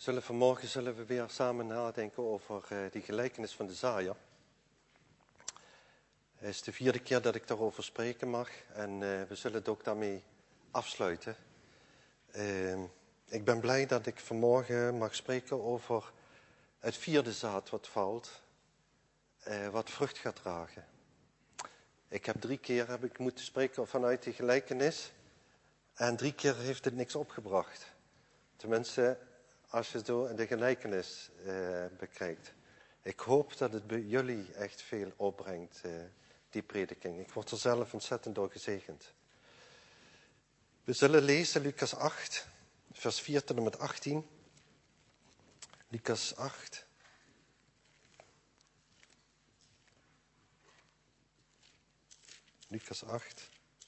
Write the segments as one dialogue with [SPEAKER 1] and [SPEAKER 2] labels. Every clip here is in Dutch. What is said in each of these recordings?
[SPEAKER 1] Vanmorgen zullen we weer samen nadenken over die gelijkenis van de zaaier. Het is de 4e keer dat ik daarover spreken mag en we zullen het ook daarmee afsluiten. Ik ben blij dat ik vanmorgen mag spreken over het 4e zaad wat valt, wat vrucht gaat dragen. Ik heb 3 keer moeten spreken vanuit die gelijkenis en 3 keer heeft het niks opgebracht. Tenminste, als je zo de gelijkenis bekijkt. Ik hoop dat het bij jullie echt veel opbrengt, die prediking. Ik word er zelf ontzettend door gezegend. We zullen lezen Lucas 8, vers 4 tot en met 18. Lucas 8. Lucas 8.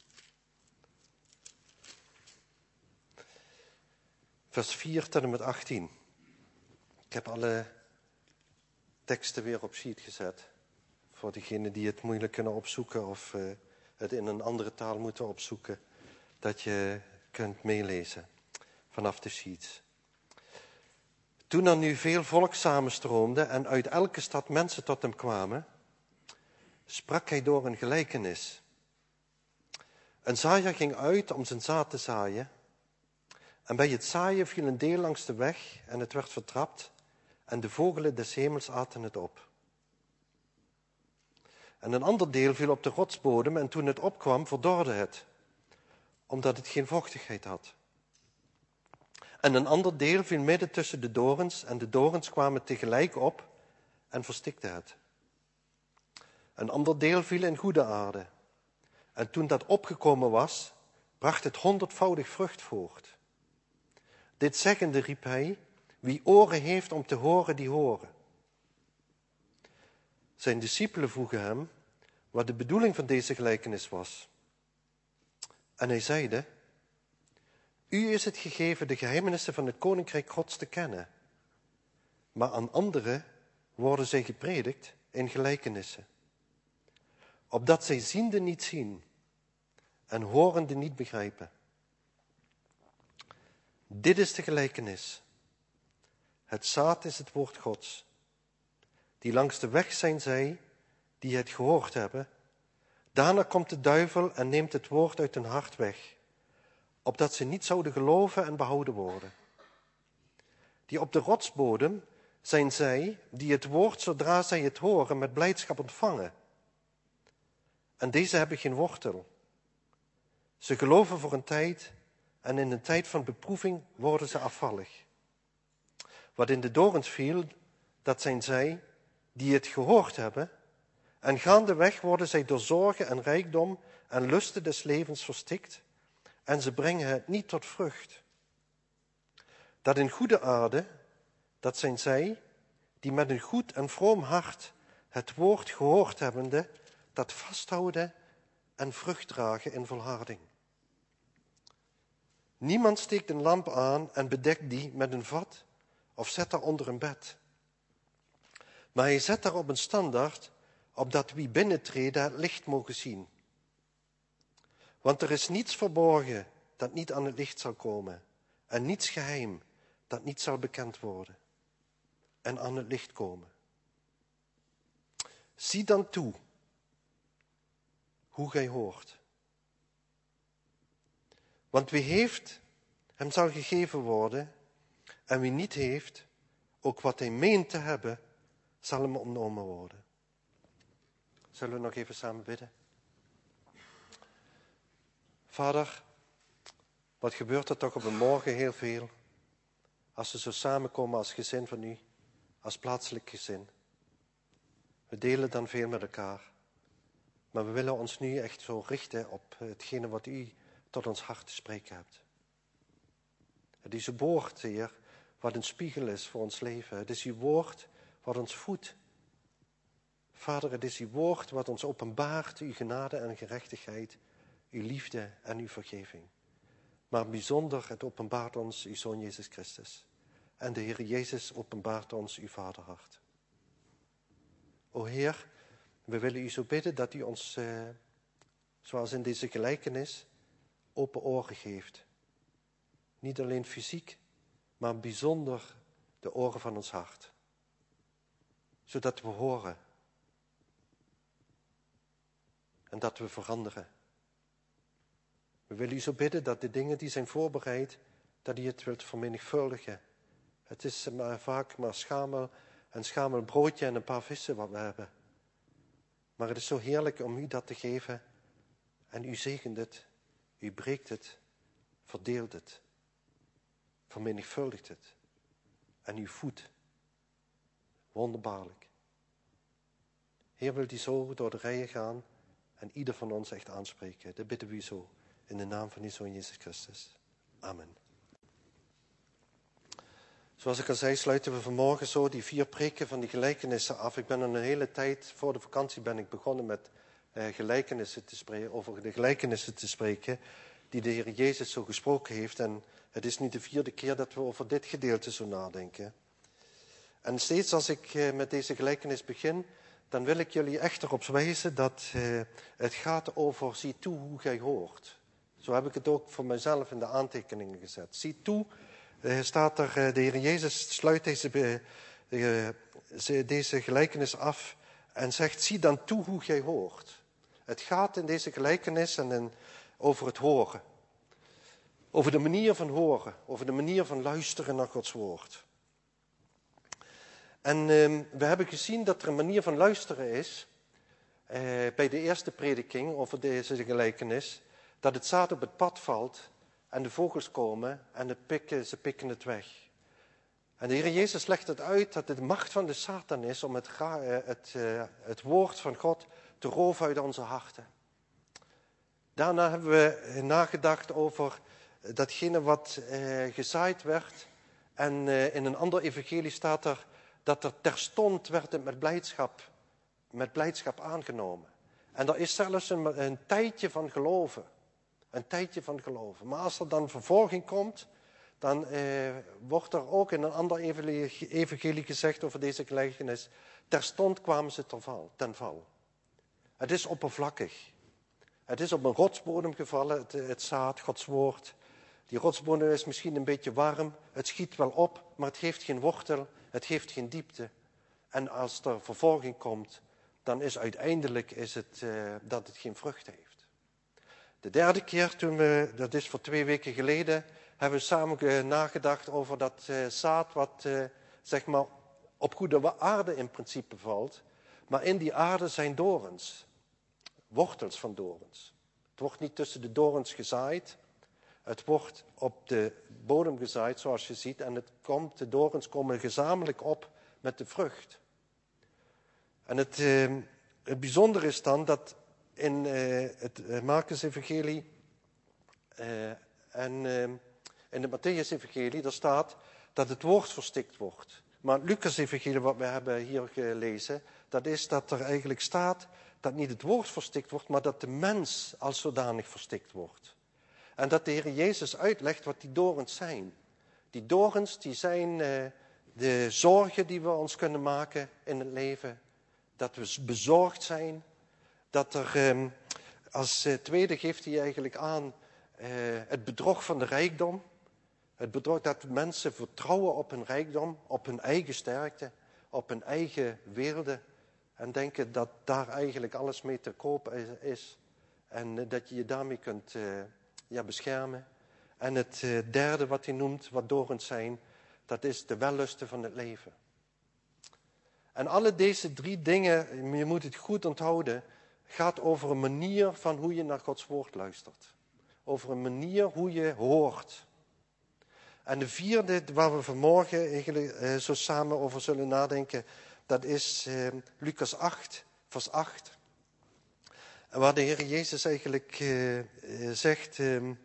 [SPEAKER 1] Vers 4 tot en met 18. Ik heb alle teksten weer op sheet gezet. Voor diegenen die het moeilijk kunnen opzoeken of het in een andere taal moeten opzoeken. Dat je kunt meelezen vanaf de sheets. Toen er nu veel volk samenstroomde en uit elke stad mensen tot hem kwamen, sprak hij door een gelijkenis. Een zaaier ging uit om zijn zaad te zaaien. En bij het zaaien viel een deel langs de weg en het werd vertrapt en de vogelen des hemels aten het op. En een ander deel viel op de rotsbodem en toen het opkwam verdorde het, omdat het geen vochtigheid had. En een ander deel viel midden tussen de dorens en de dorens kwamen tegelijk op en verstikten het. Een ander deel viel in goede aarde. En toen dat opgekomen was, bracht het 100-voudig vrucht voort. Dit zeggende riep hij, wie oren heeft om te horen, die horen. Zijn discipelen vroegen hem wat de bedoeling van deze gelijkenis was. En hij zeide, u is het gegeven de geheimenissen van het koninkrijk Gods te kennen. Maar aan anderen worden zij gepredikt in gelijkenissen. Opdat zij ziende niet zien en horende niet begrijpen. Dit is de gelijkenis. Het zaad is het woord Gods. Die langs de weg zijn zij, die het gehoord hebben. Daarna komt de duivel en neemt het woord uit hun hart weg. Opdat ze niet zouden geloven en behouden worden. Die op de rotsbodem zijn zij, die het woord zodra zij het horen met blijdschap ontvangen. En deze hebben geen wortel. Ze geloven voor een tijd en in een tijd van beproeving worden ze afvallig. Wat in de dorens viel, dat zijn zij die het gehoord hebben. En gaandeweg worden zij door zorgen en rijkdom en lusten des levens verstikt. En ze brengen het niet tot vrucht. Dat in goede aarde, dat zijn zij die met een goed en vroom hart het woord gehoord hebbende, dat vasthouden en vrucht dragen in volharding. Niemand steekt een lamp aan en bedekt die met een vat of zet haar onder een bed. Maar hij zet haar op een standaard, opdat wie binnentreden het licht mogen zien. Want er is niets verborgen dat niet aan het licht zal komen, en niets geheim dat niet zal bekend worden en aan het licht komen. Zie dan toe hoe gij hoort. Want wie heeft, hem zal gegeven worden, en wie niet heeft, ook wat hij meent te hebben, zal hem ontnomen worden. Zullen we nog even samen bidden? Vader, wat gebeurt er toch op een morgen heel veel, als we zo samenkomen als gezin van u, als plaatselijk gezin. We delen dan veel met elkaar, maar we willen ons nu echt zo richten op hetgene wat u tot ons hart te spreken hebt. Het is uw woord, Heer, wat een spiegel is voor ons leven. Het is uw woord wat ons voedt. Vader, het is uw woord wat ons openbaart, uw genade en gerechtigheid, uw liefde en uw vergeving. Maar bijzonder, het openbaart ons uw Zoon Jezus Christus. En de Heer Jezus openbaart ons uw vaderhart. O Heer, we willen u zo bidden dat u ons, zoals in deze gelijkenis, open oren geeft. Niet alleen fysiek, maar bijzonder de oren van ons hart. Zodat we horen. En dat we veranderen. We willen u zo bidden dat de dingen die zijn voorbereid, dat u het wilt vermenigvuldigen. Het is vaak maar een schamel broodje en een paar vissen wat we hebben. Maar het is zo heerlijk om u dat te geven. En u zegent het, u breekt het, verdeelt het, vermenigvuldigt het. En u voedt. Wonderbaarlijk. Heer, wil die zo door de rijen gaan en ieder van ons echt aanspreken. Dat bidden we u zo in de naam van uw Zoon Jezus Christus. Amen. Zoals ik al zei, sluiten we vanmorgen zo die 4 preken van die gelijkenissen af. Ik ben een hele tijd, voor de vakantie ben ik begonnen met gelijkenissen te spreken, over de gelijkenissen te spreken die de Heer Jezus zo gesproken heeft. En het is nu de 4e keer dat we over dit gedeelte zo nadenken. En steeds als ik met deze gelijkenis begin, dan wil ik jullie echt erop wijzen dat het gaat over zie toe hoe gij hoort. Zo heb ik het ook voor mezelf in de aantekeningen gezet. Zie toe, staat er, de Heer Jezus sluit deze gelijkenis af en zegt, zie dan toe hoe gij hoort. Het gaat in deze gelijkenis over het horen. Over de manier van horen, over de manier van luisteren naar Gods woord. En we hebben gezien dat er een manier van luisteren is, bij de eerste prediking over deze gelijkenis, dat het zaad op het pad valt en de vogels komen en ze pikken het weg. En de Heer Jezus legt het uit dat het de macht van de Satan is om het woord van God te roven uit onze harten. Daarna hebben we nagedacht over datgene wat gezaaid werd. En in een ander evangelie staat er dat er terstond werd het met blijdschap aangenomen. En er is zelfs een tijdje van geloven. Een tijdje van geloven. Maar als er dan vervolging komt, dan wordt er ook in een ander evangelie gezegd over deze gelijkenis, terstond kwamen ze ten val. Het is oppervlakkig. Het is op een rotsbodem gevallen, het zaad, Gods woord. Die rotsbodem is misschien een beetje warm, het schiet wel op, maar het heeft geen wortel, het heeft geen diepte. En als er vervolging komt, dan is uiteindelijk dat het geen vrucht heeft. De derde keer, dat is voor 2 weken geleden, hebben we samen nagedacht over dat zaad wat zeg maar op goede aarde in principe valt. Maar in die aarde zijn dorens, wortels van dorens. Het wordt niet tussen de dorens gezaaid, het wordt op de bodem gezaaid zoals je ziet en de dorens komen gezamenlijk op met de vrucht. En het bijzondere is dan dat in het Markus-evangelie en in het Matthäus-evangelie, daar staat dat het woord verstikt wordt. Maar het Lucas-evangelie wat we hebben hier gelezen, dat is dat er eigenlijk staat dat niet het woord verstikt wordt, maar dat de mens als zodanig verstikt wordt. En dat de Heer Jezus uitlegt wat die dorens zijn. Die dorens die zijn de zorgen die we ons kunnen maken in het leven. Dat we bezorgd zijn. Dat er als tweede geeft hij eigenlijk aan het bedrog van de rijkdom. Het bedrog dat mensen vertrouwen op hun rijkdom, op hun eigen sterkte, op hun eigen weelde. En denken dat daar eigenlijk alles mee te koop is. En dat je je daarmee kunt beschermen. En het derde wat hij noemt, wat dorens zijn, dat is de wellusten van het leven. En alle deze 3 dingen, je moet het goed onthouden, gaat over een manier van hoe je naar Gods woord luistert. Over een manier hoe je hoort. En de 4e, waar we vanmorgen eigenlijk zo samen over zullen nadenken, dat is Lucas 8, vers 8. Waar de Heer Jezus eigenlijk zegt,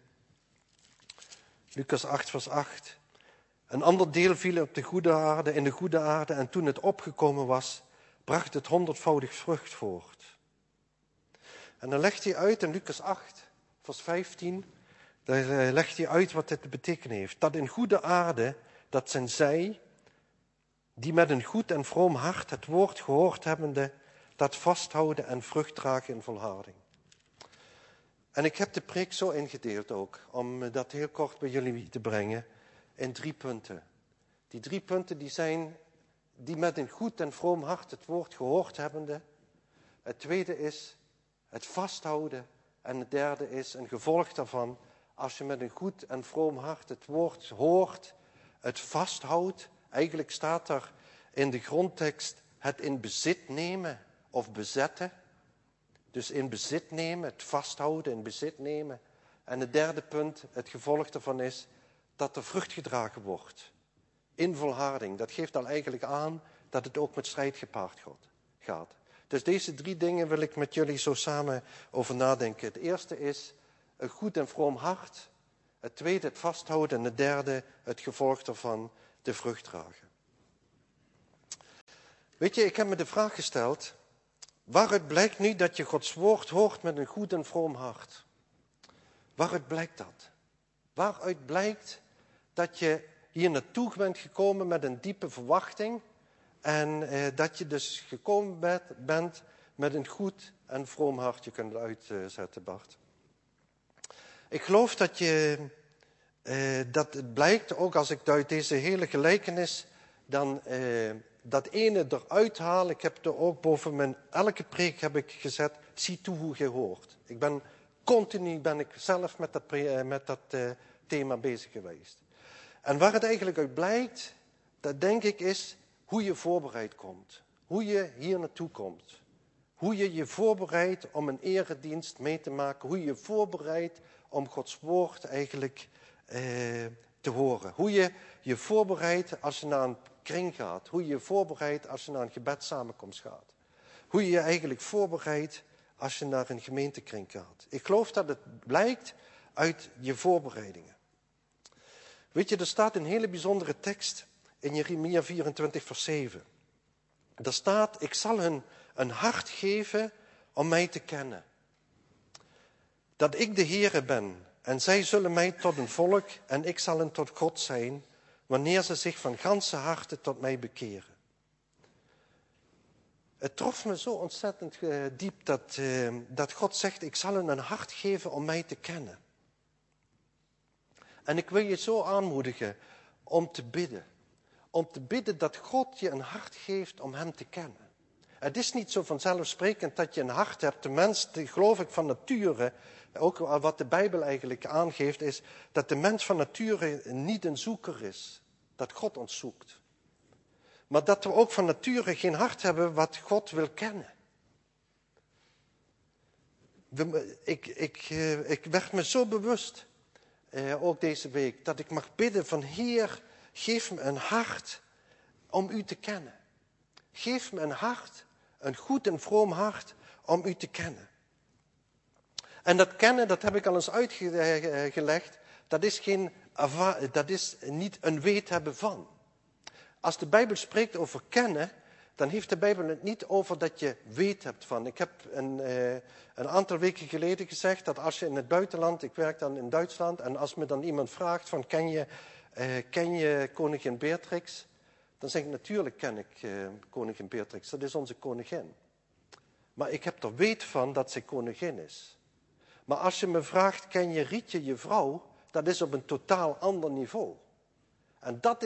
[SPEAKER 1] Lucas 8, vers 8. Een ander deel viel op in de goede aarde en toen het opgekomen was, bracht het 100-voudig vrucht voort. En dan legt hij uit in Lucas 8, vers 15, daar legt hij uit wat dit te betekenen heeft. Dat in goede aarde, dat zijn zij, die met een goed en vroom hart het woord gehoord hebbende, dat vasthouden en vrucht dragen in volharding. En ik heb de preek zo ingedeeld ook, om dat heel kort bij jullie te brengen, in 3 punten. Die 3 punten die met een goed en vroom hart het woord gehoord hebbende. Het tweede is het vasthouden. En het derde is een gevolg daarvan. Als je met een goed en vroom hart het woord hoort, het vasthoudt. Eigenlijk staat er in de grondtekst het in bezit nemen of bezetten. Dus in bezit nemen, het vasthouden, in bezit nemen. En het derde punt, het gevolg daarvan is dat er vrucht gedragen wordt. In volharding. Dat geeft al eigenlijk aan dat het ook met strijd gepaard gaat. Dus deze 3 dingen wil ik met jullie zo samen over nadenken. Het eerste is een goed en vroom hart. Het tweede het vasthouden. En het derde het gevolg daarvan, de vrucht dragen. Weet je, ik heb me de vraag gesteld. Waaruit blijkt nu dat je Gods woord hoort met een goed en vroom hart? Waaruit blijkt dat? Waaruit blijkt dat je hier naartoe bent gekomen met een diepe verwachting en dat je dus gekomen bent met een goed en vroom hart? Je kunt het uitzetten, Bart. Ik geloof dat het blijkt, ook als ik uit deze hele gelijkenis dan dat ene eruit haal. Ik heb er ook boven elke preek heb ik gezet, zie toe hoe je hoort. Continu ben ik zelf met dat thema bezig geweest. En waar het eigenlijk uit blijkt, dat denk ik is hoe je voorbereid komt. Hoe je hier naartoe komt. Hoe je je voorbereidt om een eredienst mee te maken. Hoe je je voorbereidt om Gods woord eigenlijk te horen. Hoe je je voorbereidt als je naar een kring gaat. Hoe je je voorbereidt als je naar een gebedssamenkomst gaat. Hoe je je eigenlijk voorbereidt als je naar een gemeentekring gaat. Ik geloof dat het blijkt uit je voorbereidingen. Weet je, er staat een hele bijzondere tekst in Jeremia 24 vers 7. Daar staat, ik zal hun een hart geven om mij te kennen. Dat ik de Heere ben en zij zullen mij tot een volk en ik zal hen tot God zijn, wanneer ze zich van ganse harte tot mij bekeren. Het trof me zo ontzettend diep dat God zegt, ik zal hen een hart geven om mij te kennen. En ik wil je zo aanmoedigen om te bidden. Om te bidden dat God je een hart geeft om hem te kennen. Het is niet zo vanzelfsprekend dat je een hart hebt. De mens, geloof ik van nature, ook wat de Bijbel eigenlijk aangeeft, is dat de mens van nature niet een zoeker is. Dat God ons zoekt. Maar dat we ook van nature geen hart hebben wat God wil kennen. Ik werd me zo bewust, ook deze week, dat ik mag bidden van Heer, geef me een hart om u te kennen. Geef me een hart, een goed en vroom hart om u te kennen. En dat kennen, dat heb ik al eens uitgelegd, dat is niet een weet hebben van. Als de Bijbel spreekt over kennen, dan heeft de Bijbel het niet over dat je weet hebt van. Ik heb een aantal weken geleden gezegd dat als je in het buitenland, ik werk dan in Duitsland, en als me dan iemand vraagt van ken je koningin Beatrix? Dan zeg ik natuurlijk ken ik koningin Beatrix, dat is onze koningin. Maar ik heb er weet van dat zij koningin is. Maar als je me vraagt, ken je Rietje, je vrouw? Dat is op een totaal ander niveau. En dat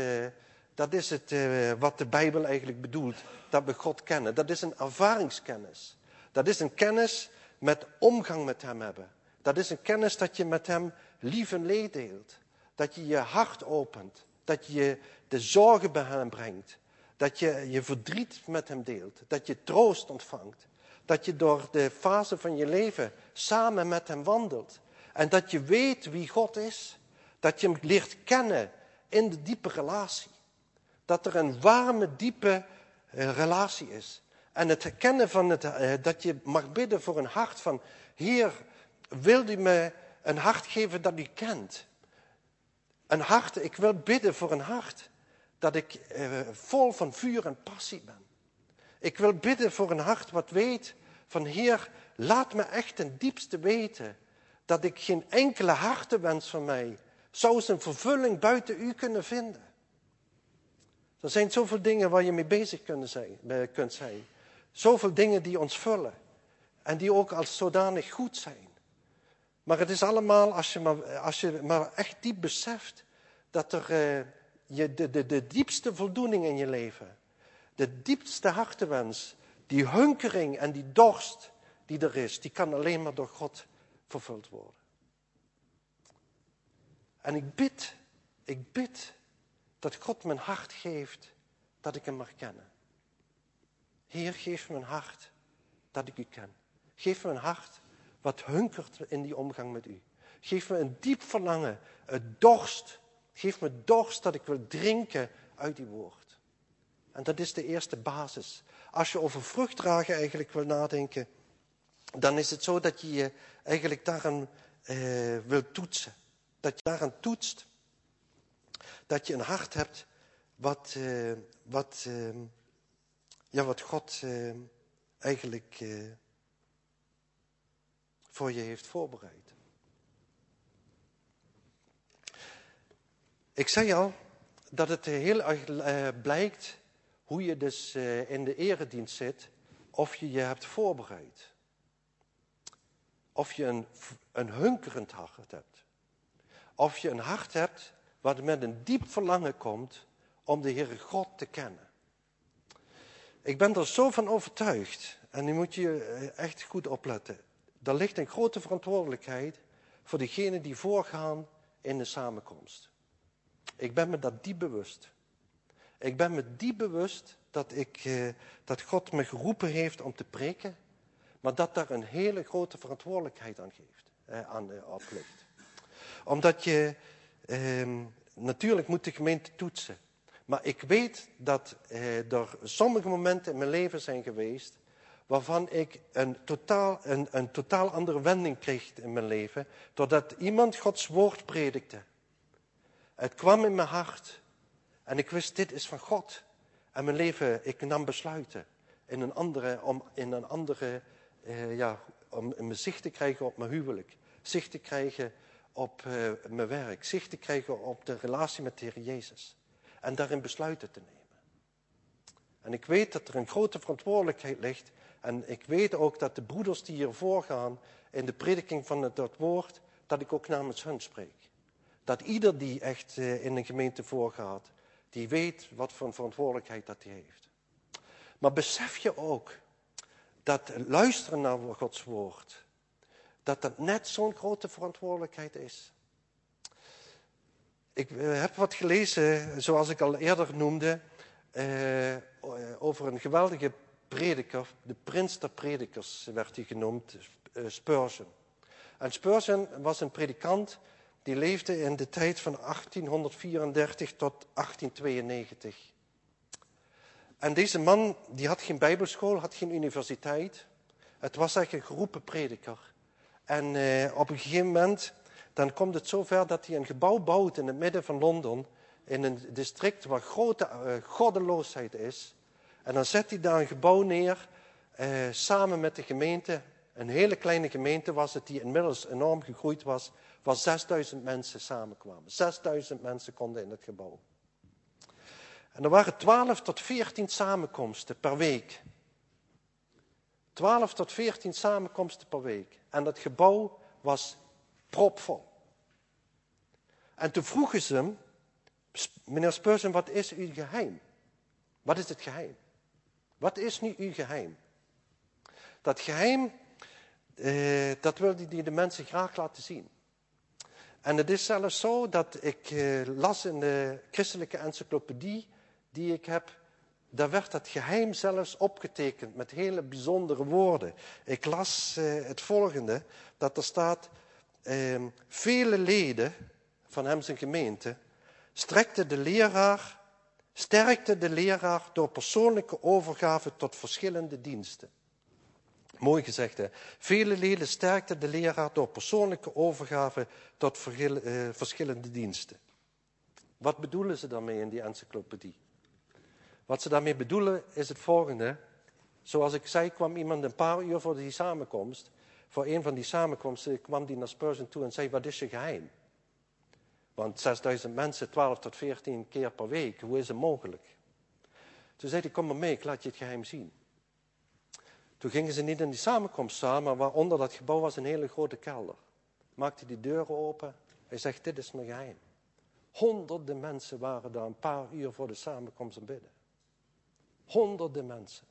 [SPEAKER 1] is het wat de Bijbel eigenlijk bedoelt, dat we God kennen. Dat is een ervaringskennis. Dat is een kennis met omgang met hem hebben. Dat is een kennis dat je met hem lief en leed deelt. Dat je je hart opent. Dat je de zorgen bij hem brengt. Dat je je verdriet met hem deelt. Dat je troost ontvangt. Dat je door de fase van je leven samen met hem wandelt. En dat je weet wie God is. Dat je hem leert kennen in de diepe relatie. Dat er een warme, diepe relatie is. En het herkennen van dat je mag bidden voor een hart van, Heer, wil u me een hart geven dat u kent? Een hart, ik wil bidden voor een hart dat ik vol van vuur en passie ben. Ik wil bidden voor een hart wat weet van, Heer, laat me echt ten diepste weten dat ik geen enkele hartewens van mij zou zijn vervulling buiten u kunnen vinden. Er zijn zoveel dingen waar je mee bezig kunt zijn. Zoveel dingen die ons vullen. En die ook als zodanig goed zijn. Maar het is allemaal als je maar echt diep beseft dat er de diepste voldoening in je leven, de diepste hartenwens, die hunkering en die dorst die er is, die kan alleen maar door God vervuld worden. En ik bid dat God mijn hart geeft dat ik hem mag kennen. Heer, geef me een hart dat ik u ken. Geef me een hart wat hunkert in die omgang met u. Geef me een diep verlangen, een dorst. Geef me dorst dat ik wil drinken uit uw woord. En dat is de eerste basis. Als je over vruchtdragen eigenlijk wil nadenken, dan is het zo dat je je eigenlijk daaraan wil toetsen. Dat je daaraan toetst dat je een hart hebt wat God eigenlijk voor je heeft voorbereid. Ik zei al dat het heel erg blijkt hoe je dus in de eredienst zit, of je je hebt voorbereid. Of je een hunkerend hart hebt. Of je een hart hebt wat met een diep verlangen komt om de Heere God te kennen. Ik ben er zo van overtuigd, en nu moet je echt goed opletten. Er ligt een grote verantwoordelijkheid voor degenen die voorgaan in de samenkomst. Ik ben me dat diep bewust. Ik ben me diep bewust dat God me geroepen heeft om te preken, maar dat daar een hele grote verantwoordelijkheid op ligt. Omdat je, natuurlijk moet de gemeente toetsen. Maar ik weet dat er sommige momenten in mijn leven zijn geweest waarvan ik een totaal andere wending kreeg in mijn leven, doordat iemand Gods woord predikte. Het kwam in mijn hart en ik wist, dit is van God. En mijn leven, ik nam besluiten om mijn zicht te krijgen op mijn huwelijk, zicht te krijgen op mijn werk, zicht te krijgen op de relatie met de Heer Jezus. En daarin besluiten te nemen. En ik weet dat er een grote verantwoordelijkheid ligt. En ik weet ook dat de broeders die hier voorgaan in de prediking van dat woord, dat ik ook namens hun spreek. Dat ieder die echt in een gemeente voorgaat, die weet wat voor een verantwoordelijkheid dat hij heeft. Maar besef je ook dat luisteren naar Gods woord, dat net zo'n grote verantwoordelijkheid is. Ik heb wat gelezen, zoals ik al eerder noemde, over een geweldige prediker. De prins der predikers werd hij genoemd, Spurgeon. En Spurgeon was een predikant die leefde in de tijd van 1834 tot 1892. En deze man die had geen bijbelschool, had geen universiteit. Het was eigenlijk een geroepen prediker. En op een gegeven moment, dan komt het zover dat hij een gebouw bouwt in het midden van Londen, in een district waar grote goddeloosheid is. En dan zet hij daar een gebouw neer, samen met de gemeente. Een hele kleine gemeente was het, die inmiddels enorm gegroeid was, waar 6000 mensen samenkwamen. 6000 mensen konden in het gebouw. En er waren 12 tot 14 samenkomsten per week. 12 tot 14 samenkomsten per week. En dat gebouw was propvol. En toen vroegen ze hem, meneer Spurgeon, wat is uw geheim? Wat is het geheim? Wat is nu uw geheim? Dat geheim, dat wilde hij de mensen graag laten zien. En het is zelfs zo dat ik las in de christelijke encyclopedie die ik heb, daar werd dat geheim zelfs opgetekend met hele bijzondere woorden. Ik las het volgende, dat er staat, vele leden van hem zijn gemeente sterkte de leraar door persoonlijke overgave tot verschillende diensten. Mooi gezegd, hè? Vele leden sterkten de leraar door persoonlijke overgave tot verschillende diensten. Wat bedoelen ze daarmee in die encyclopedie? Wat ze daarmee bedoelen is het volgende. Zoals ik zei, kwam iemand een paar uur voor die samenkomst. Voor een van die samenkomsten kwam die naar Spurgeon toe en zei, wat is je geheim? Want 6000 mensen, 12 tot 14 keer per week, hoe is het mogelijk? Toen zei hij, kom maar mee, ik laat je het geheim zien. Toen gingen ze niet in die samenkomst samen, maar waaronder dat gebouw was een hele grote kelder. Maakte die deuren open, hij zegt, dit is mijn geheim. Honderden mensen waren daar een paar uur voor de samenkomst aan bidden. Honderden mensen.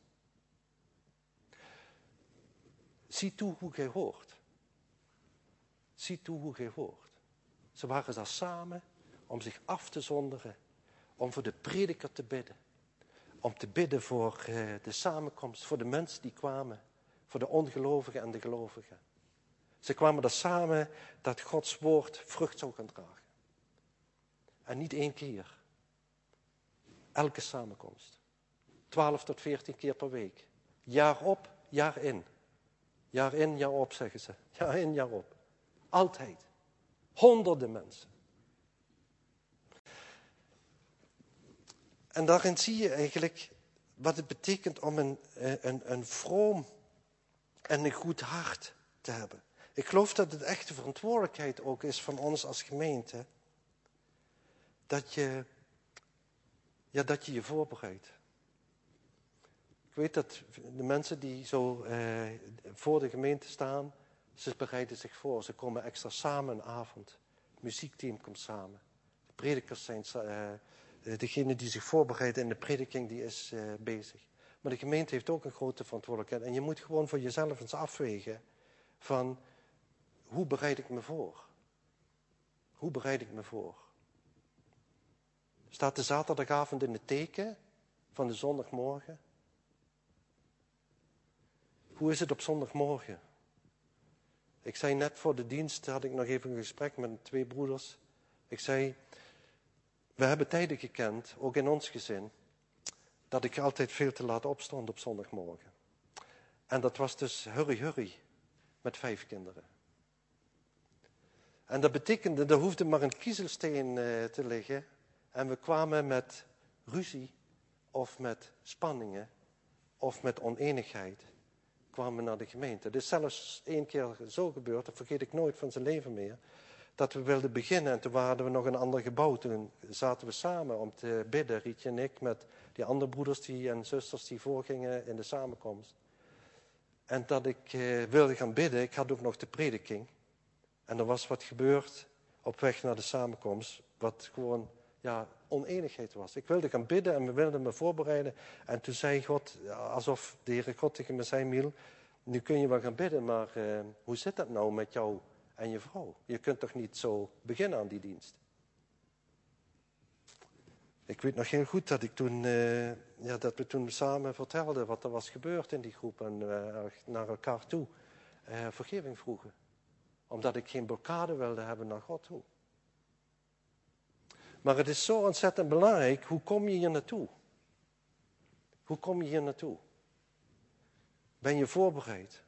[SPEAKER 1] Zie toe hoe gij hoort. Zie toe hoe gij hoort. Ze waren daar samen om zich af te zonderen. Om voor de prediker te bidden. Om te bidden voor de samenkomst. Voor de mensen die kwamen. Voor de ongelovigen en de gelovigen. Ze kwamen er samen dat Gods woord vrucht zou gaan dragen. En niet 1 keer. Elke samenkomst. 12 tot 14 keer per week. Jaar op, jaar in. Jaar in, jaar op, zeggen ze. Jaar in, jaar op. Altijd. Honderden mensen. En daarin zie je eigenlijk wat het betekent om een vroom en een goed hart te hebben. Ik geloof dat het echt de verantwoordelijkheid ook is van ons als gemeente. Dat je je voorbereidt. Ik weet dat de mensen die zo voor de gemeente staan, ze bereiden zich voor. Ze komen extra samen een avond. Het muziekteam komt samen. De predikers zijn, degene die zich voorbereiden in de prediking, die is bezig. Maar de gemeente heeft ook een grote verantwoordelijkheid. En je moet gewoon voor jezelf eens afwegen van, hoe bereid ik me voor? Hoe bereid ik me voor? Staat de zaterdagavond in het teken van de zondagmorgen? Hoe is het op zondagmorgen? Ik zei net voor de dienst, had ik nog even een gesprek met 2 broeders. Ik zei, we hebben tijden gekend, ook in ons gezin, dat ik altijd veel te laat opstond op zondagmorgen. En dat was dus hurry, met 5 kinderen. En dat betekende, er hoefde maar een kiezelsteen te liggen. En we kwamen met ruzie, of met spanningen, of met oneenigheid, kwamen naar de gemeente. Het is zelfs 1 keer zo gebeurd, dat vergeet ik nooit van zijn leven meer, dat we wilden beginnen en toen hadden we nog een ander gebouw. Toen zaten we samen om te bidden, Rietje en ik, met die andere broeders en zusters die voorgingen in de samenkomst. En dat ik wilde gaan bidden, ik had ook nog de prediking. En er was wat gebeurd op weg naar de samenkomst, wat gewoon oneenigheid was. Ik wilde gaan bidden en we wilden me voorbereiden. En toen zei God, alsof de Heere God tegen me zei, Miel, nu kun je wel gaan bidden, maar hoe zit dat nou met jou en je vrouw? Je kunt toch niet zo beginnen aan die dienst? Ik weet nog heel goed dat dat we toen samen vertelden wat er was gebeurd in die groep en naar elkaar toe vergeving vroegen. Omdat ik geen blokkade wilde hebben naar God toe. Maar het is zo ontzettend belangrijk, hoe kom je hier naartoe? Hoe kom je hier naartoe? Ben je voorbereid?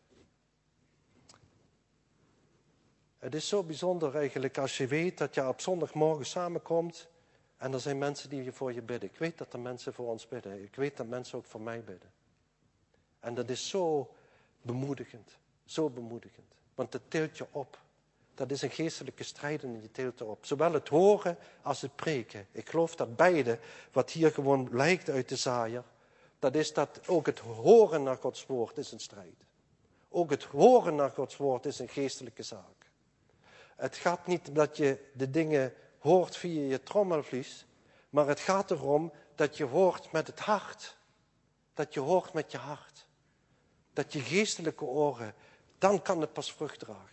[SPEAKER 1] Het is zo bijzonder eigenlijk als je weet dat je op zondagmorgen samenkomt en er zijn mensen die voor je bidden. Ik weet dat er mensen voor ons bidden. Ik weet dat mensen ook voor mij bidden. En dat is zo bemoedigend. Zo bemoedigend. Want het tilt je op. Dat is een geestelijke strijd en je tilt erop. Zowel het horen als het preken. Ik geloof dat beide, wat hier gewoon lijkt uit de zaaier, dat is dat ook het horen naar Gods woord is een strijd. Ook het horen naar Gods woord is een geestelijke zaak. Het gaat niet dat je de dingen hoort via je trommelvlies, maar het gaat erom dat je hoort met het hart. Dat je hoort met je hart. Dat je geestelijke oren, dan kan het pas vrucht dragen.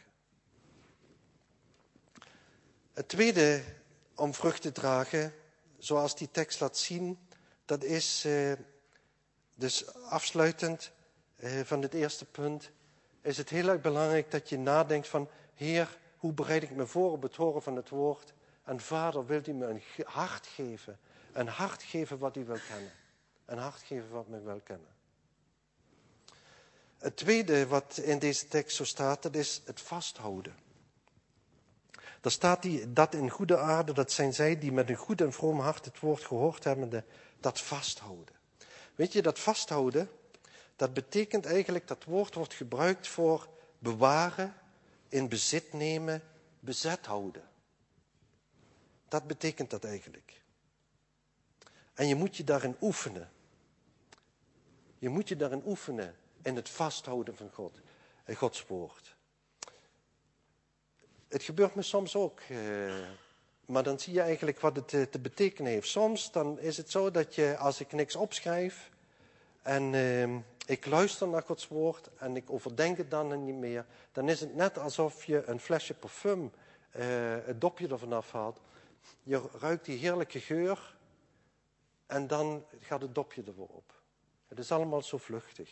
[SPEAKER 1] Het tweede om vrucht te dragen, zoals die tekst laat zien, dat is dus afsluitend van het eerste punt, is het heel erg belangrijk dat je nadenkt van, Heer, hoe bereid ik me voor op het horen van het woord? En Vader, wilt u me een hart geven? Een hart geven wat u wil kennen. Een hart geven wat men wil kennen. Het tweede wat in deze tekst zo staat, dat is het vasthouden. Daar staat dat in goede aarde, dat zijn zij die met een goed en vroom hart het woord gehoord hebben, dat vasthouden. Weet je, dat vasthouden, dat betekent eigenlijk, dat woord wordt gebruikt voor bewaren, in bezit nemen, bezet houden. Dat betekent dat eigenlijk. En je moet je daarin oefenen. Je moet je daarin oefenen, in het vasthouden van God, Gods woord. Het gebeurt me soms ook Maar dan zie je eigenlijk wat het te betekenen heeft. Soms dan is het zo dat je, als ik niks opschrijf en ik luister naar Gods woord en ik overdenk het dan niet meer, dan is het net alsof je een flesje parfum, het dopje ervan afhaalt. Je ruikt die heerlijke geur en dan gaat het dopje er weer op. Het is allemaal zo vluchtig.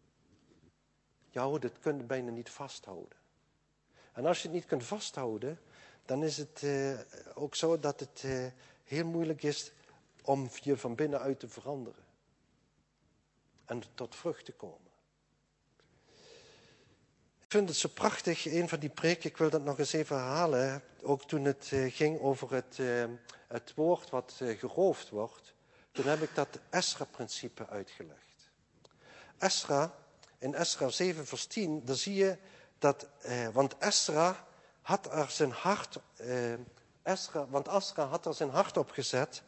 [SPEAKER 1] Dat kun je bijna niet vasthouden. En als je het niet kunt vasthouden, dan is het ook zo dat het heel moeilijk is om je van binnenuit te veranderen. En tot vrucht te komen. Ik vind het zo prachtig, een van die preken, ik wil dat nog eens even herhalen. Ook toen het ging over het woord wat geroofd wordt. Toen heb ik dat Esra-principe uitgelegd. In Esra 7 vers 10, daar zie je dat, want Esra had er zijn hart op gezet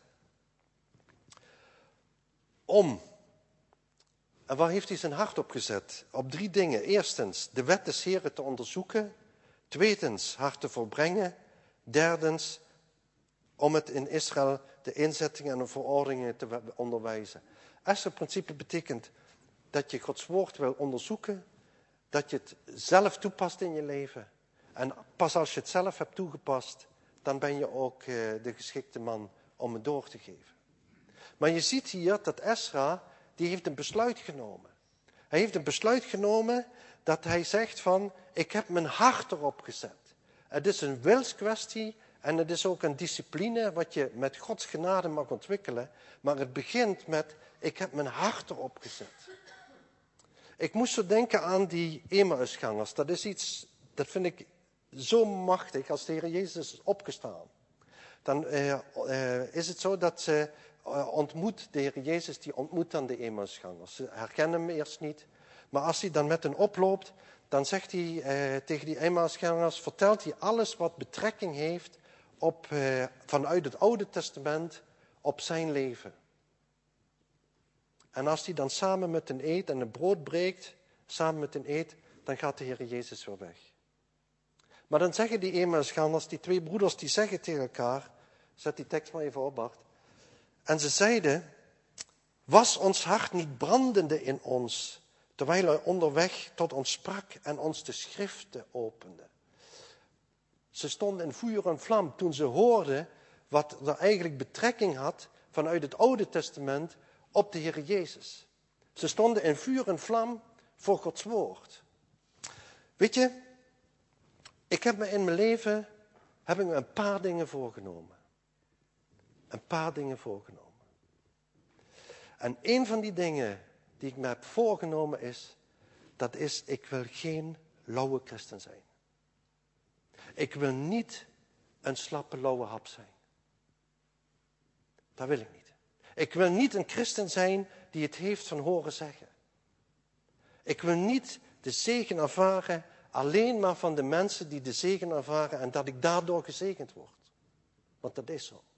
[SPEAKER 1] om. En waar heeft hij zijn hart op gezet? Op 3 dingen. Eerstens, de wet des Heren te onderzoeken. Tweedens, haar te volbrengen. Derdens, om het in Israël de inzettingen en de verordeningen te onderwijzen. Esra-principe betekent dat je Gods woord wil onderzoeken, dat je het zelf toepast in je leven. En pas als je het zelf hebt toegepast, dan ben je ook de geschikte man om het door te geven. Maar je ziet hier dat Esra, die heeft een besluit genomen. Hij heeft een besluit genomen dat hij zegt van, ik heb mijn hart erop gezet. Het is een wilskwestie en het is ook een discipline wat je met Gods genade mag ontwikkelen. Maar het begint met, ik heb mijn hart erop gezet. Ik moest zo denken aan die Emmausgangers. Dat is iets, dat vind ik zo machtig. Als de Heer Jezus is opgestaan, dan is het zo dat ze de Heer Jezus die ontmoet dan de Emmausgangers. Ze herkennen hem eerst niet. Maar als hij dan met hen oploopt, dan zegt hij tegen die Emmausgangers, vertelt hij alles wat betrekking heeft op, vanuit het Oude Testament op zijn leven. En als hij dan samen met hen eet en een brood breekt, samen met hen eet, dan gaat de Heer Jezus weer weg. Maar dan zeggen die Emmausgangers, die 2 broeders, die zeggen tegen elkaar, zet die tekst maar even op, Bart. En ze zeiden, was ons hart niet brandende in ons, terwijl hij onderweg tot ons sprak en ons de schriften opende. Ze stonden in vuur en vlam toen ze hoorden wat er eigenlijk betrekking had vanuit het Oude Testament op de Heer Jezus. Ze stonden in vuur en vlam voor Gods woord. Weet je, ik heb me in mijn leven een paar dingen voorgenomen. Een paar dingen voorgenomen. En een van die dingen die ik me heb voorgenomen is, ik wil geen lauwe christen zijn. Ik wil niet een slappe lauwe hap zijn. Dat wil ik niet. Ik wil niet een christen zijn die het heeft van horen zeggen. Ik wil niet de zegen ervaren alleen maar van de mensen die de zegen ervaren en dat ik daardoor gezegend word. Want dat is zo.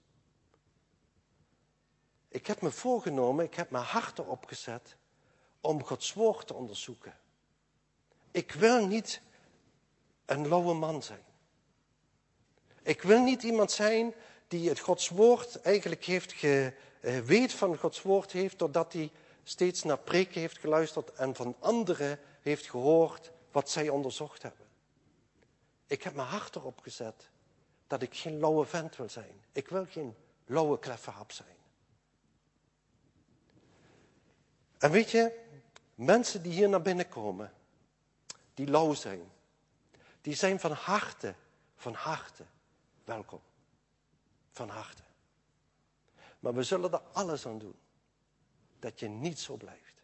[SPEAKER 1] Ik heb me voorgenomen, ik heb mijn hart erop gezet om Gods woord te onderzoeken. Ik wil niet een lauwe man zijn. Ik wil niet iemand zijn die het Gods woord eigenlijk weet van Gods woord heeft, doordat hij steeds naar preken heeft geluisterd en van anderen heeft gehoord wat zij onderzocht hebben. Ik heb mijn hart erop gezet dat ik geen lauwe vent wil zijn. Ik wil geen lauwe kleffenhap zijn. En weet je, mensen die hier naar binnen komen, die lauw zijn, die zijn van harte welkom. Van harte. Maar we zullen er alles aan doen dat je niet zo blijft.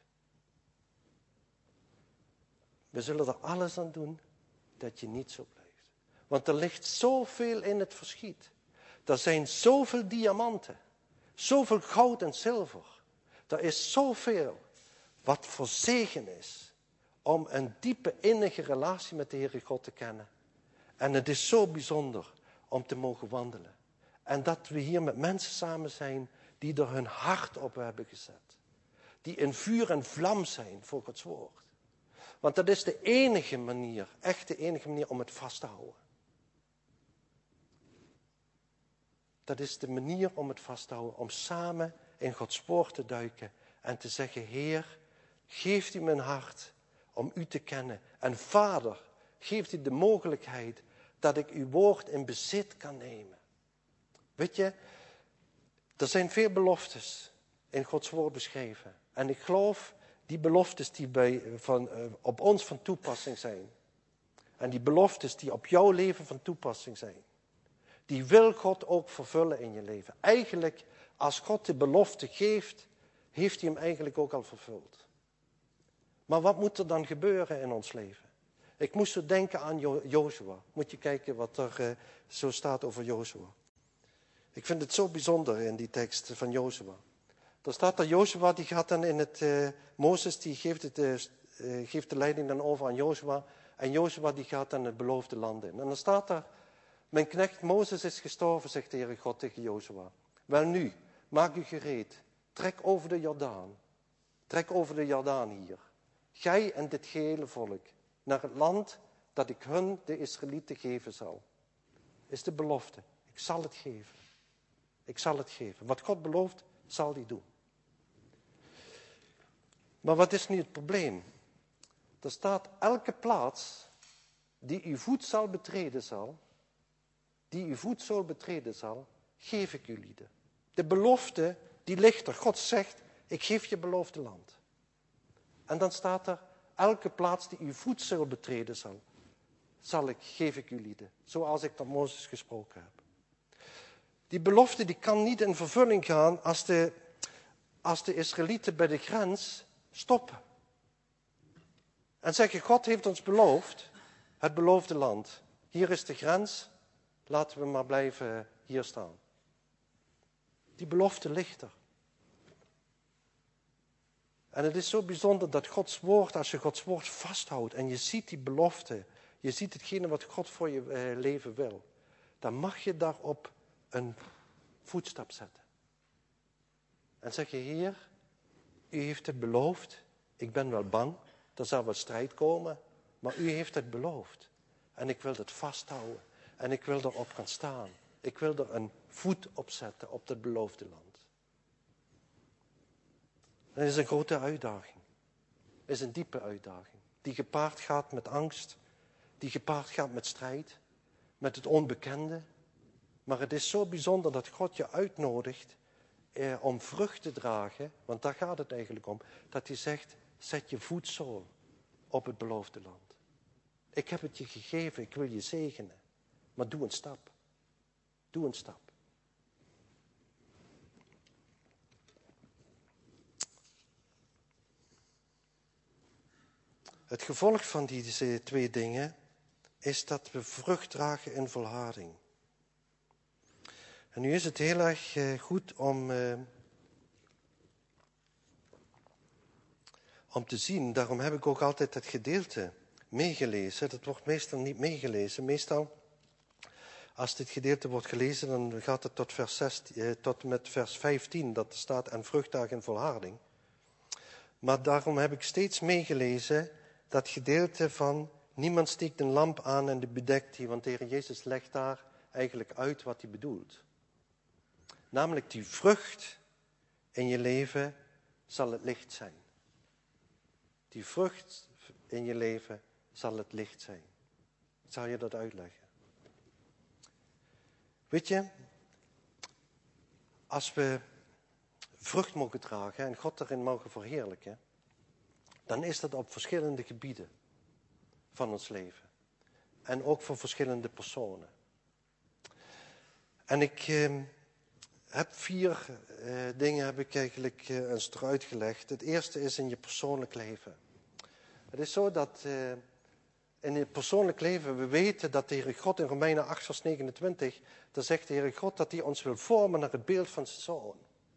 [SPEAKER 1] We zullen er alles aan doen dat je niet zo blijft. Want er ligt zoveel in het verschiet. Er zijn zoveel diamanten, zoveel goud en zilver. Er is zoveel wat voor zegen is om een diepe innige relatie met de Heere God te kennen. En het is zo bijzonder om te mogen wandelen. En dat we hier met mensen samen zijn die er hun hart op hebben gezet. Die in vuur en vlam zijn voor Gods woord. Want dat is de enige manier, echt de enige manier om het vast te houden. dat is de manier om het vast te houden. Om samen in Gods woord te duiken en te zeggen, Heer, geeft u mijn hart om u te kennen. En Vader, geeft u de mogelijkheid dat ik uw woord in bezit kan nemen. Weet je, er zijn veel beloftes in Gods woord beschreven. En ik geloof die beloftes die op ons van toepassing zijn. En die beloftes die op jouw leven van toepassing zijn. Die wil God ook vervullen in je leven. Eigenlijk, als God de belofte geeft, heeft hij hem eigenlijk ook al vervuld. Maar wat moet er dan gebeuren in ons leven? Ik moest zo denken aan Jozua. Moet je kijken wat er zo staat over Jozua. Ik vind het zo bijzonder in die tekst van Jozua. Er staat dat Jozua, die gaat dan in het... Mozes die geeft de leiding dan over aan Jozua. En Jozua die gaat dan het beloofde land in. En dan staat er... Mijn knecht Mozes is gestorven, zegt de Heere God tegen Jozua. Wel nu, maak u gereed. Trek over de Jordaan. Trek over de Jordaan hier. Gij en dit gehele volk. Naar het land dat ik hun, de Israëlieten, geven zal. Is de belofte. Ik zal het geven. Ik zal het geven. Wat God belooft, zal hij doen. Maar wat is nu het probleem? Er staat elke plaats die uw voet zal betreden zal, geef ik jullie. De belofte, die ligt er. God zegt, ik geef je beloofde land. En dan staat er, elke plaats die uw voet zal betreden geef ik jullie. Zoals ik tot Mozes gesproken heb. Die belofte die kan niet in vervulling gaan als de Israëlieten bij de grens stoppen. En zeggen, God heeft ons beloofd, het beloofde land. Hier is de grens, laten we maar blijven hier staan. Die belofte ligt er. En het is zo bijzonder dat Gods woord, als je Gods woord vasthoudt en je ziet die belofte, je ziet hetgene wat God voor je leven wil, dan mag je daarop een voetstap zetten. En zeg je, Heer, u heeft het beloofd, ik ben wel bang, er zal wat strijd komen, maar u heeft het beloofd. En ik wil het vasthouden en ik wil erop gaan staan. Ik wil er een voet op zetten op dat beloofde land. Dat is een grote uitdaging. Dat is een diepe uitdaging. Die gepaard gaat met angst. Die gepaard gaat met strijd. Met het onbekende. Maar het is zo bijzonder dat God je uitnodigt om vrucht te dragen. Want daar gaat het eigenlijk om. Dat hij zegt, zet je voetzool op het beloofde land. Ik heb het je gegeven, ik wil je zegenen. Maar doe een stap. Doe een stap. Het gevolg van deze twee dingen is dat we vrucht dragen in volharding. En nu is het heel erg goed om te zien, daarom heb ik ook altijd het gedeelte meegelezen. Dat wordt meestal niet meegelezen. Meestal, als dit gedeelte wordt gelezen, dan gaat het tot met vers 15, dat er staat, en vrucht dragen in volharding. Maar daarom heb ik steeds meegelezen dat gedeelte van niemand steekt een lamp aan en die bedekt die, want de Heer Jezus legt daar eigenlijk uit wat hij bedoelt. Namelijk die vrucht in je leven zal het licht zijn. Die vrucht in je leven zal het licht zijn. Ik zal je dat uitleggen. Weet je, als we vrucht mogen dragen en God erin mogen verheerlijken, dan is dat op verschillende gebieden van ons leven. En ook voor verschillende personen. En ik heb 4 dingen heb ik eigenlijk eens eruit gelegd. Het eerste is in je persoonlijk leven. Het is zo dat in het persoonlijk leven, we weten dat de Heere God in Romeinen 8 vers 29, daar zegt de Heere God dat hij ons wil vormen naar het beeld van zijn Zoon.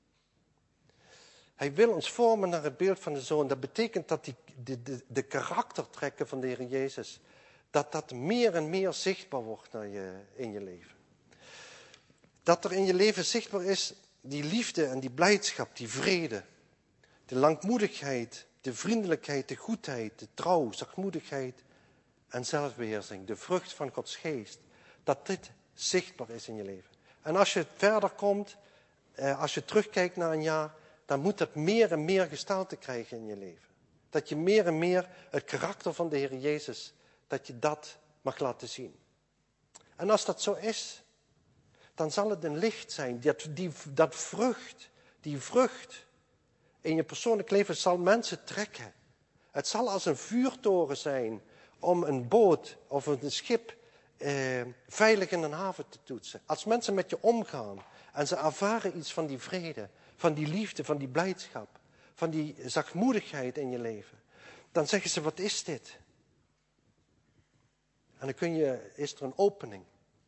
[SPEAKER 1] Hij wil ons vormen naar het beeld van de Zoon. Dat betekent dat de karaktertrekken van de Heer Jezus, dat meer en meer zichtbaar wordt in je leven. Dat er in je leven zichtbaar is die liefde en die blijdschap, die vrede, de langmoedigheid, de vriendelijkheid, de goedheid, de trouw, zachtmoedigheid en zelfbeheersing. De vrucht van Gods geest. Dat dit zichtbaar is in je leven. En als je verder komt, als je terugkijkt naar een jaar, dan moet dat meer en meer gestalte krijgen in je leven. Dat je meer en meer het karakter van de Heer Jezus, dat je dat mag laten zien. En als dat zo is, dan zal het een licht zijn. Die vrucht in je persoonlijk leven zal mensen trekken. Het zal als een vuurtoren zijn om een boot of een schip veilig in een haven te toetsen. Als mensen met je omgaan en ze ervaren iets van die vrede, van die liefde, van die blijdschap, van die zachtmoedigheid in je leven, dan zeggen ze, wat is dit? En dan is er een opening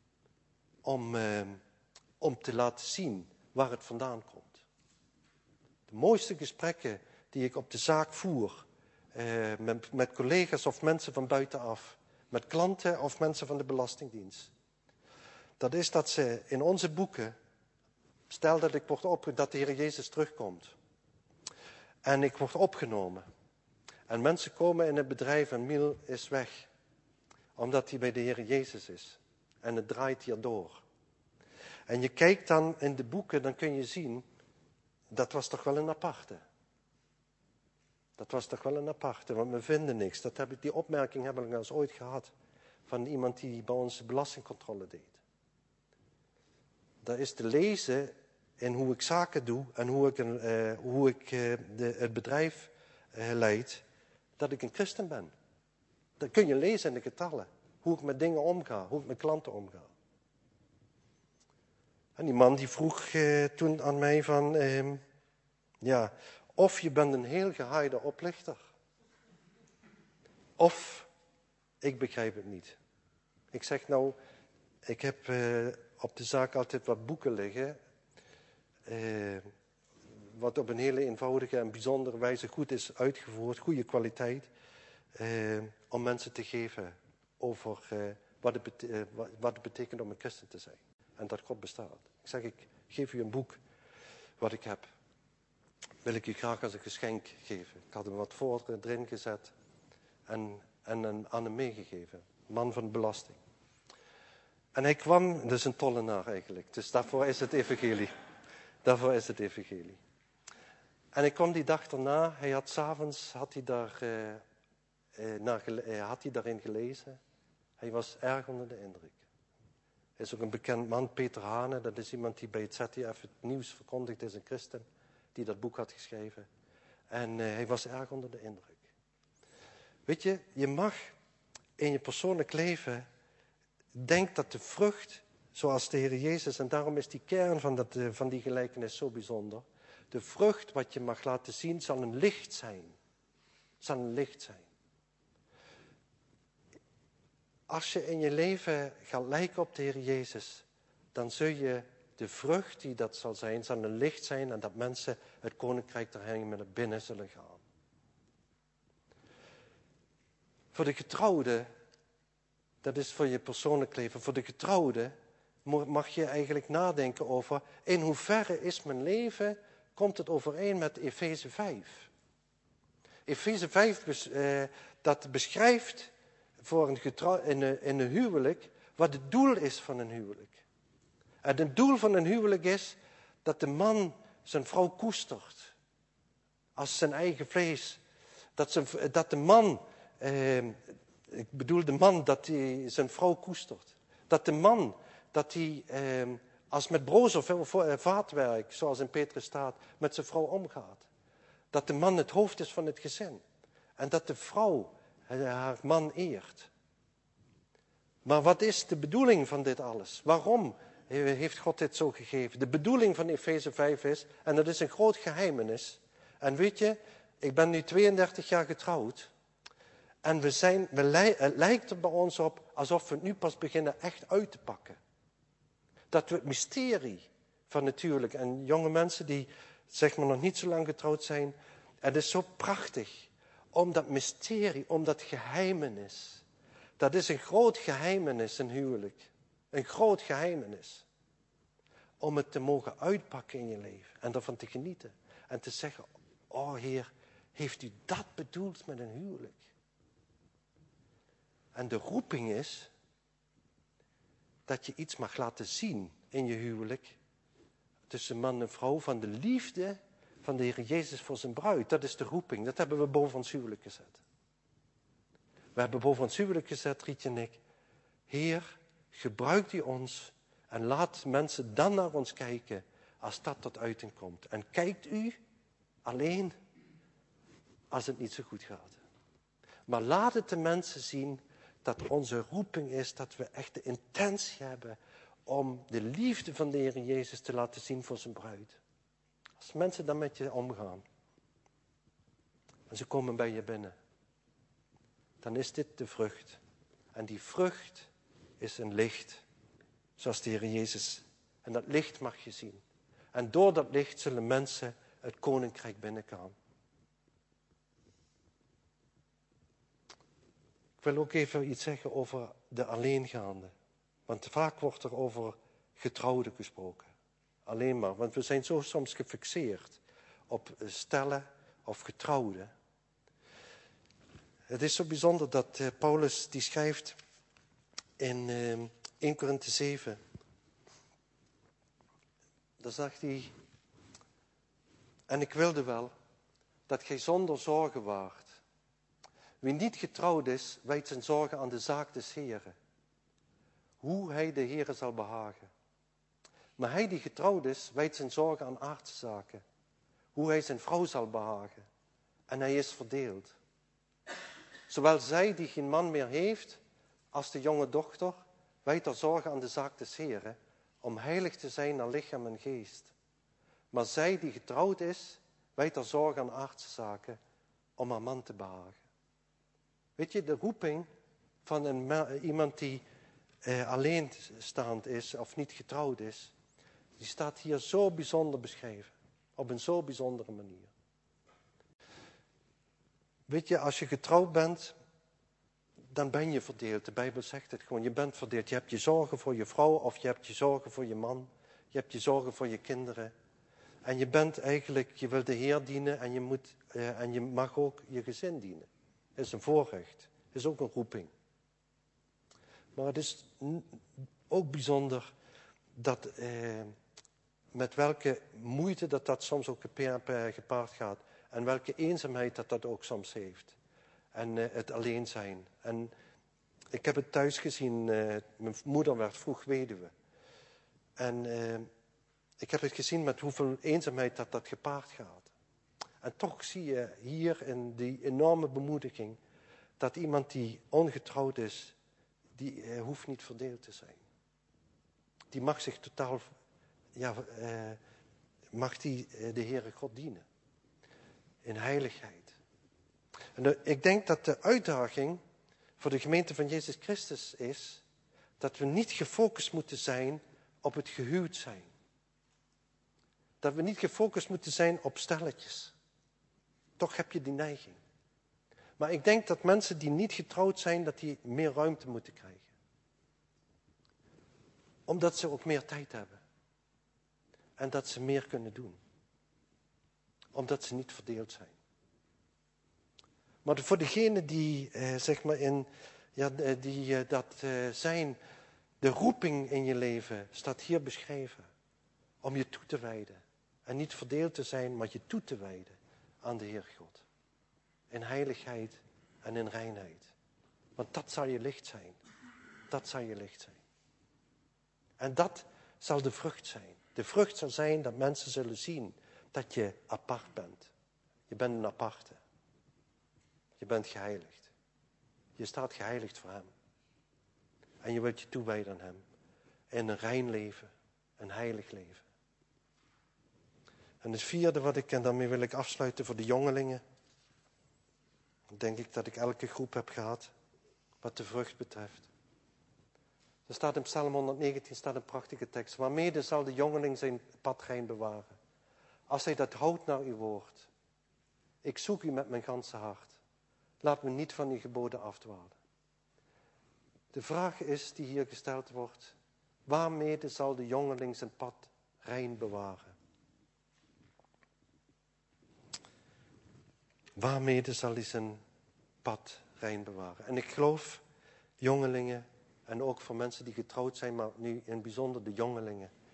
[SPEAKER 1] om te laten zien waar het vandaan komt. De mooiste gesprekken die ik op de zaak voer, met collega's of mensen van buitenaf, met klanten of mensen van de Belastingdienst. Dat is dat ze in onze boeken, stel dat dat de Heer Jezus terugkomt. En ik word opgenomen. En mensen komen in het bedrijf en Miel is weg. Omdat hij bij de Heer Jezus is. En het draait hier door. En je kijkt dan in de boeken, dan kun je zien, dat was toch wel een aparte. Dat was toch wel een aparte, want we vinden niks. Die opmerking hebben we al eens ooit gehad. Van iemand die bij ons de belastingcontrole deed. Dat is te lezen in hoe ik zaken doe en hoe ik het bedrijf leid, dat ik een christen ben. Dat kun je lezen in de getallen. Hoe ik met dingen omga, hoe ik met klanten omga. En die man die vroeg toen aan mij van, of je bent een heel gehaaide oplichter. Of ik begrijp het niet. Ik zeg nou, ik heb op de zaak altijd wat boeken liggen. Wat op een hele eenvoudige en bijzondere wijze goed is uitgevoerd. Goede kwaliteit. Om mensen te geven over wat het betekent om een christen te zijn. En dat God bestaat. Ik zeg, ik geef u een boek wat ik heb. Wil ik u graag als een geschenk geven. Ik had hem wat voor erin gezet. En aan hem meegegeven. Man van de belasting. En hij kwam, dat is een tollenaar eigenlijk. Dus daarvoor is het evangelie. Daarvoor is het evangelie. En ik kwam die dag daarna. Hij had 's avonds had hij daarin gelezen. Hij was erg onder de indruk. Er is ook een bekend man, Peter Hane. Dat is iemand die bij het ZDF het nieuws verkondigt. Is een christen die dat boek had geschreven. En hij was erg onder de indruk. Weet je, je mag in je persoonlijk leven, denk dat de vrucht, zoals de Heer Jezus, en daarom is die kern van die gelijkenis zo bijzonder. De vrucht wat je mag laten zien zal een licht zijn. Zal een licht zijn. Als je in je leven gaat lijken op de Heer Jezus, dan zul je de vrucht die dat zal een licht zijn en dat mensen het koninkrijk der hemelen naar binnen zullen gaan. Voor de getrouwde, dat is voor je persoonlijk leven, voor de getrouwde mag je eigenlijk nadenken over in hoeverre is mijn leven, komt het overeen met Efeze 5. Efeze 5 dat beschrijft voor in een huwelijk wat het doel is van een huwelijk. En het doel van een huwelijk is dat de man zijn vrouw koestert. Als zijn eigen vlees. Dat de man, ik bedoel de man dat hij zijn vrouw koestert. Dat de man, dat hij als met broos of vaatwerk, zoals in Petrus staat, met zijn vrouw omgaat. Dat de man het hoofd is van het gezin. En dat de vrouw haar man eert. Maar wat is de bedoeling van dit alles? Waarom heeft God dit zo gegeven? De bedoeling van Efeze 5 is, en dat is een groot geheimenis. En weet je, ik ben nu 32 jaar getrouwd. En het lijkt er bij ons op alsof we het nu pas beginnen echt uit te pakken. Dat we het mysterie van natuurlijk, en jonge mensen die zeg maar nog niet zo lang getrouwd zijn. Het is zo prachtig om dat mysterie, om dat geheimenis. Dat is een groot geheimenis, een huwelijk. Een groot geheimenis. Om het te mogen uitpakken in je leven. En daarvan te genieten. En te zeggen, oh Heer, heeft u dat bedoeld met een huwelijk? En de roeping is dat je iets mag laten zien in je huwelijk, tussen man en vrouw, van de liefde van de Heer Jezus voor zijn bruid. Dat is de roeping, dat hebben we boven ons huwelijk gezet. We hebben boven ons huwelijk gezet, Rietje en ik, Heer, gebruikt u ons en laat mensen dan naar ons kijken als dat tot uiting komt. En kijkt u alleen als het niet zo goed gaat. Maar laat het de mensen zien dat onze roeping is, dat we echt de intentie hebben om de liefde van de Heer Jezus te laten zien voor zijn bruid. Als mensen dan met je omgaan en ze komen bij je binnen, dan is dit de vrucht. En die vrucht is een licht, zoals de Heer Jezus. En dat licht mag je zien. En door dat licht zullen mensen het koninkrijk binnengaan. Ik wil ook even iets zeggen over de alleengaande. Want vaak wordt er over getrouwden gesproken. Alleen maar, want we zijn zo soms gefixeerd op stellen of getrouwden. Het is zo bijzonder dat Paulus die schrijft in 1 Korinthe 7. Daar zegt hij, en ik wilde wel dat gij zonder zorgen waart. Wie niet getrouwd is, wijdt zijn zorgen aan de zaak des Heren. Hoe hij de Heren zal behagen. Maar hij die getrouwd is, wijdt zijn zorgen aan aardse zaken. Hoe hij zijn vrouw zal behagen. En hij is verdeeld. Zowel zij die geen man meer heeft, als de jonge dochter, wijdt haar zorgen aan de zaak des Heren, om heilig te zijn naar lichaam en geest. Maar zij die getrouwd is, wijdt haar zorgen aan aardse zaken, om haar man te behagen. Weet je, de roeping van iemand die alleenstaand is of niet getrouwd is, die staat hier zo bijzonder beschreven. Op een zo bijzondere manier. Weet je, als je getrouwd bent, dan ben je verdeeld. De Bijbel zegt het gewoon, je bent verdeeld. Je hebt je zorgen voor je vrouw of je hebt je zorgen voor je man. Je hebt je zorgen voor je kinderen. En je bent eigenlijk, je wil de Heer dienen en je mag ook je gezin dienen. Dat is een voorrecht. Dat is ook een roeping. Maar het is ook bijzonder dat met welke moeite dat soms ook gepaard gaat. En welke eenzaamheid dat ook soms heeft. En het alleen zijn. En ik heb het thuis gezien. Mijn moeder werd vroeg weduwe. En ik heb het gezien met hoeveel eenzaamheid dat gepaard gaat. En toch zie je hier in die enorme bemoediging dat iemand die ongetrouwd is, die hoeft niet verdeeld te zijn. Die mag zich totaal, mag die de Heere God dienen. In heiligheid. En ik denk dat de uitdaging voor de gemeente van Jezus Christus is dat we niet gefocust moeten zijn op het gehuwd zijn. Dat we niet gefocust moeten zijn op stelletjes. Toch heb je die neiging. Maar ik denk dat mensen die niet getrouwd zijn, dat die meer ruimte moeten krijgen. Omdat ze ook meer tijd hebben. En dat ze meer kunnen doen. Omdat ze niet verdeeld zijn. Maar voor degenen die, zijn, de roeping in je leven staat hier beschreven. Om je toe te wijden. En niet verdeeld te zijn, maar je toe te wijden aan de Heer God. In heiligheid en in reinheid. Want dat zal je licht zijn. Dat zal je licht zijn. En dat zal de vrucht zijn. De vrucht zal zijn dat mensen zullen zien dat je apart bent. Je bent een aparte. Je bent geheiligd. Je staat geheiligd voor hem. En je wilt je toewijden aan hem. In een rein leven. Een heilig leven. En het vierde en daarmee wil ik afsluiten voor de jongelingen. Dan denk ik dat ik elke groep heb gehad. Wat de vrucht betreft. Er staat in Psalm 119 staat een prachtige tekst. Waarmede zal de jongeling zijn pad rein bewaren. Als hij dat houdt naar uw woord. Ik zoek u met mijn ganse hart. Laat me niet van uw geboden afdwalen. De vraag is die hier gesteld wordt. Waarmede zal de jongeling zijn pad rein bewaren? Waarmede zal hij zijn pad rein bewaren? En ik geloof, jongelingen, en ook voor mensen die getrouwd zijn, maar nu in het bijzonder de jongelingen,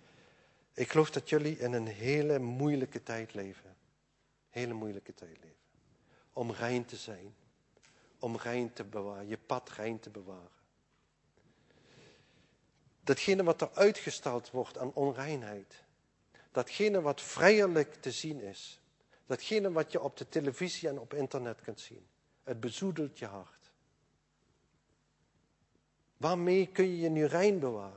[SPEAKER 1] Ik geloof dat jullie in een hele moeilijke tijd leven. Hele moeilijke tijd leven. Om rein te zijn. Om rein te bewaren. Je pad rein te bewaren. Datgene wat er uitgestald wordt aan onreinheid. Datgene wat vrijelijk te zien is. Datgene wat je op de televisie en op internet kunt zien. Het bezoedelt je hart. Waarmee kun je je nu rein bewaren?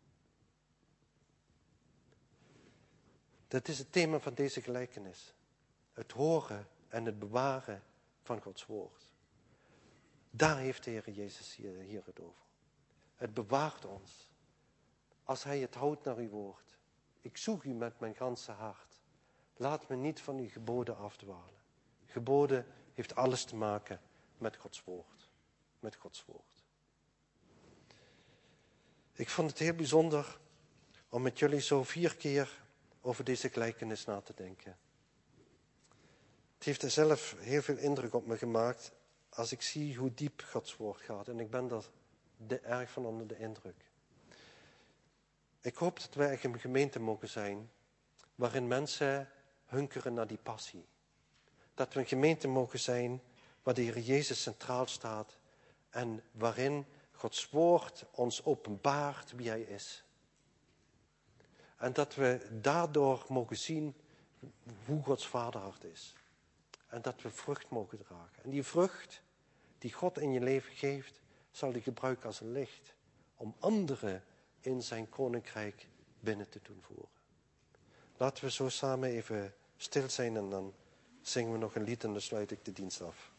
[SPEAKER 1] Dat is het thema van deze gelijkenis. Het horen en het bewaren van Gods woord. Daar heeft de Heer Jezus hier het over. Het bewaart ons. Als Hij het houdt naar uw woord. Ik zoek u met mijn ganse hart. Laat me niet van uw geboden afdwalen. Geboden heeft alles te maken met Gods woord. Met Gods woord. Ik vond het heel bijzonder om met jullie zo 4 keer over deze gelijkenis na te denken. Het heeft er zelf heel veel indruk op me gemaakt als ik zie hoe diep Gods woord gaat. En ik ben er erg van onder de indruk. Ik hoop dat wij echt een gemeente mogen zijn waarin mensen hunkeren naar die passie. Dat we een gemeente mogen zijn waar de Heer Jezus centraal staat en waarin Gods woord ons openbaart wie Hij is. En dat we daardoor mogen zien hoe Gods vaderhart is. En dat we vrucht mogen dragen. En die vrucht die God in je leven geeft, zal Hij gebruiken als een licht. Om anderen in zijn koninkrijk binnen te doen voeren. Laten we zo samen even stil zijn en dan zingen we nog een lied en dan sluit ik de dienst af.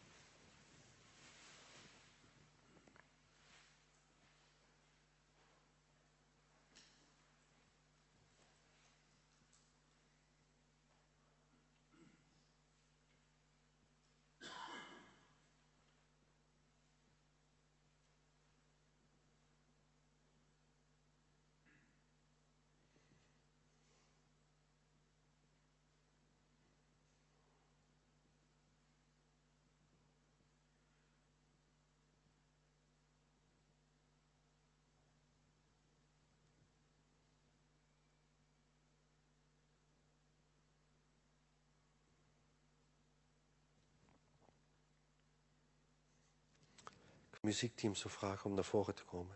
[SPEAKER 1] Het muziekteam zou vragen om naar voren te komen.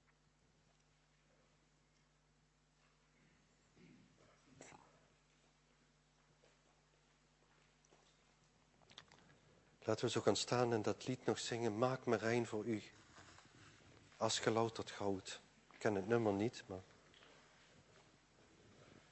[SPEAKER 1] Laten we zo gaan staan en dat lied nog zingen. Maak me rein voor u, als gelouterd goud. Ik ken het nummer niet, maar...